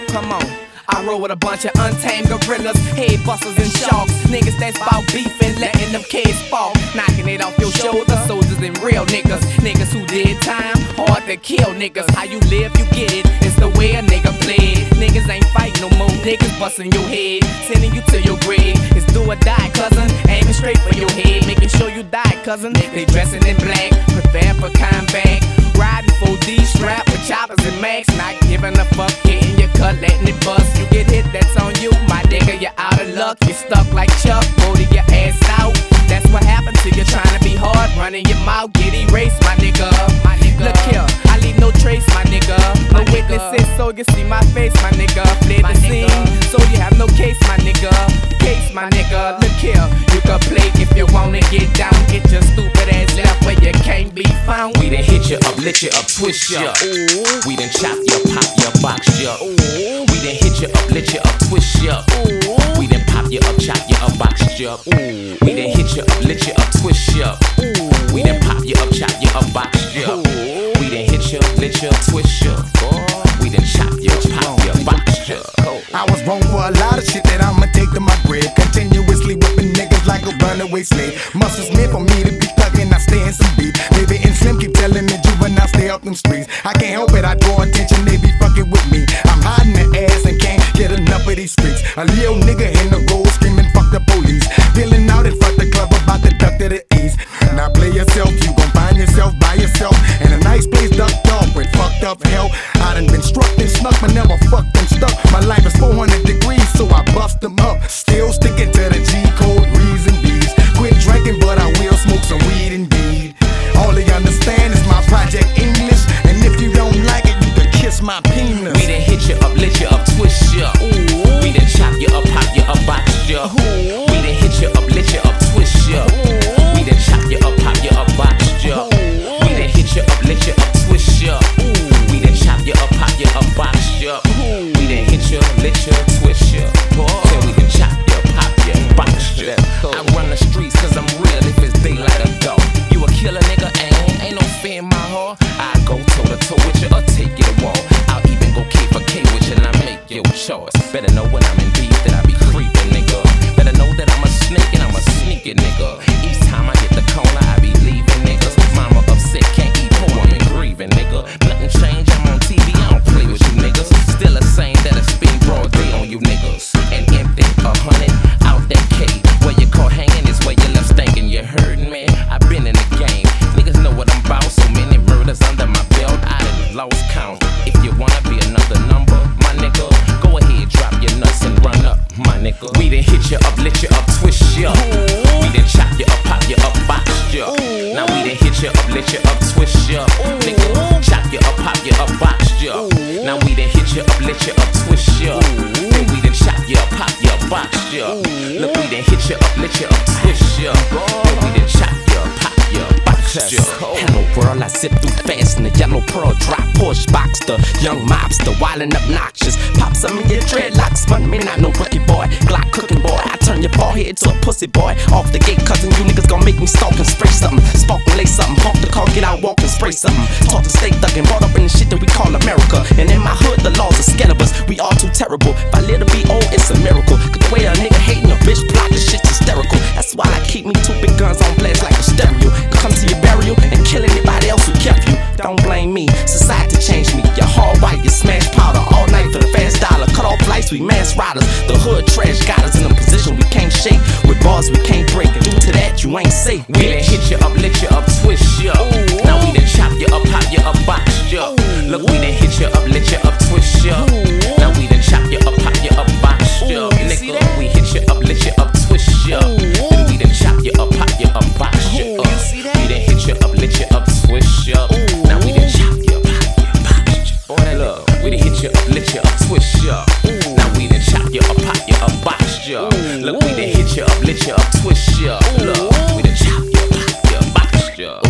Come on. I roll with a bunch of untamed gorillas, head busters and sharks, niggas that's bout beefing, letting them kids fall, knocking it off your shoulder. Soldiers and real niggas, niggas who did time, hard to kill niggas. How you live, you get it, it's the way a nigga played. Niggas ain't fight no more, niggas busting your head, sending you to your grave. It's do or die, cousin, aiming straight for your head, making sure you die, cousin. They dressing in black, prepare for combat, riding 4D strapped with choppers and max, not giving a fuck, hitting your cut, letting it bust. You get hit, that's on you, my nigga, you're out of luck. You're stuck like Chuck, holding your ass out. That's what happened to you trying to be hard, running your mouth, get erased, my nigga. Look here, I leave no trace, my nigga. No witnesses, so you see my face, my nigga. Fled the scene, so you have no case, my nigga. Case, my nigga. Look here, you can play if you wanna get down. Get your stupid ass left where you can't be found. We done hit you up, lit you up, twist ya. Ooh. We done chop ya, pop ya, box ya. Ooh. We done hit you up, lit you up, twist ya. Ooh. We done pop you up, chop you up, box ya. Ooh. We done hit you up, lit you up, twist ya. Ooh. We done pop you up, chop you up, box ya. We done hit you, lit you, twist ya. We done chop you, pop you, box ya. I was wrong for a lot of shit that I'ma take to my grave. Continuously whipping niggas like a runaway slave. Muscles meant for me to be thuggin', I stay in some beat. Baby and Slim keep telling me juvenile stay up them streets. I can't help it, I draw attention, they be fucking with me. I'm hiding the ass and can't get enough of these freaks. A little nigga in the road screaming fuck the police. Peeling out in front the club about to duck to the east. Now play yourself, you gon' find yourself by yourself in a nice place ducked off with fucked up hell. I done been struck and snuck, but never fucked and stuck. My life is 400 degrees, so I bust them up. Still sticking to the G code, Re's and B's. Quit drinking, but I will smoke some weed indeed. All they understand is my Project English, and if you don't like it, you can kiss my penis. We done hit you up, lit you up, twist ya. Ooh. We done chop you up, pop you up, box ya. Ooh. We done hit you up, lit you up, twist ya. Ooh. We done chop you up, pop you up, box ya. Ooh. We done hit you up, lit you up, twist ya. Ooh. We done chop you up, pop you up, box ya. Ooh. We done hit you, lit you, twist ya. Then we can chop you, pop you, box ya. I run the streets 'cause I'm real if it's daylight or dark. You a killer nigga, ain't no fear in my heart. I go toe to toe with you or take you to war. I'll even go K for K with you and I make your choice. Better know when I'm in beef that I be creeping, nigga. Better know that I'm a snake and I'm a sneaky nigga. Each time I hit the corner, I be leaving niggas. Mama upset, can't eat poor, I'm grieving, nigga. Nothing changed, I'm on TV, I don't play with you niggas. Still the same that I spin broad day on you niggas. And empty, 100 out that K. Where you caught hanging is where you left stinking, you heard me? I've been in the game, niggas know what I'm about. So many murders under my belt, I done lost count. If you wanna be another number, my nigga, go ahead, drop your nuts and run up, my nigga. We done hit you up, lit you up, twist ya. We done chop you up, pop you up, box ya. Now we done hit you up, lit you up, twist ya. Nigga, chop you up, pop you up, box ya. Now we done hit you up, lit you up, twist ya. Then we done chop you up, pop you up, box ya. Look, we done hit you up, lit you up, twist ya. Then we done chop you up, pop you up, box ya. Hello world, I zip through fast in the yellow pearl drop Porsche Boxster, young mobster, wildin' obnoxious. Pop some of your dreadlocks, fun me not no rookie boy. Glock cooking boy, I turn your forehead to a pussy boy. Off the gate, cousin, you niggas gon' make me stalk and spray something. Spark and lace something, pump the car, get out, walk and spray something. Talk to stay thuggin', brought up in the shit that we call America. And in my hood, the laws are scalibus, we all too terrible. If I live to be old, it's a miracle. Cause the way a nigga hatin' a bitch plot, this shit's hysterical. That's why I keep me two big guns on blast like a stereo. Come to your burial and kill anybody else who kept you. Don't blame me, society changed me. You're hard white, you smash powder all night for the fast dollar. Cut off lights, we mass riders. The hood trash got us in a position we can't shake. With bars we can't break. Due to that, you ain't safe. We done hit you up, lit you up, twist ya. Now we done chop you up, pop you up, box ya. Look, we done hit you up, lit you up, twist ya. Now we done chop you up, pop you up, box ya. Nigga, we hit you up, lit you up, twist ya. Then we done chop you up, pop you up, box ya. We done hit you up, lit you up, twist ya. Now we done chop you up, pop you up, box ya. Boy, look, we done hit you up, lit you up, twist ya. Now we done chop you up, pop you up, box ya. Look, we done hit you up, lit you up, twist ya. Look, we done chop you up, pop you up, box ya.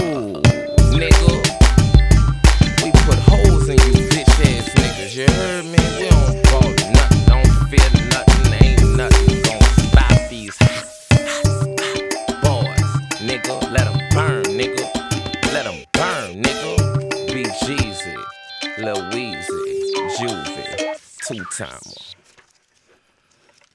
Nigga, we put holes in you bitch ass niggas, you heard me? We don't fall nothing, don't fear nothing, ain't nothing gon' stop these boys. Nigga, let them burn, nigga. Let them burn, nigga. Be Jeezy, Lil Weezy, Juvie, two-timer.